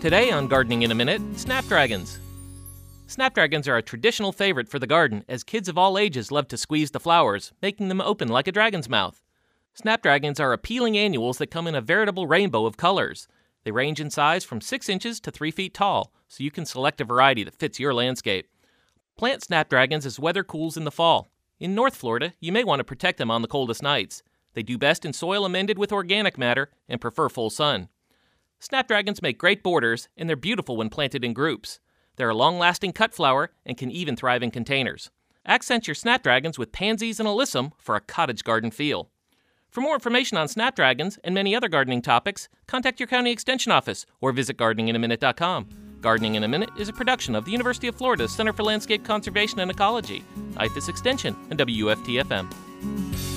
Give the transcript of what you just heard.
Today on Gardening in a Minute, snapdragons. Snapdragons are a traditional favorite for the garden as kids of all ages love to squeeze the flowers, making them open like a dragon's mouth. Snapdragons are appealing annuals that come in a veritable rainbow of colors. They range in size from 6 inches to 3 feet tall, so you can select a variety that fits your landscape. Plant snapdragons as weather cools in the fall. In North Florida, you may want to protect them on the coldest nights. They do best in soil amended with organic matter and prefer full sun. Snapdragons make great borders, and they're beautiful when planted in groups. They're a long-lasting cut flower and can even thrive in containers. Accent your snapdragons with pansies and alyssum for a cottage garden feel. For more information on snapdragons and many other gardening topics, contact your county extension office or visit gardeninginamminute.com. Gardening in a Minute is a production of the University of Florida's Center for Landscape Conservation and Ecology, IFAS Extension, and WFT-FM.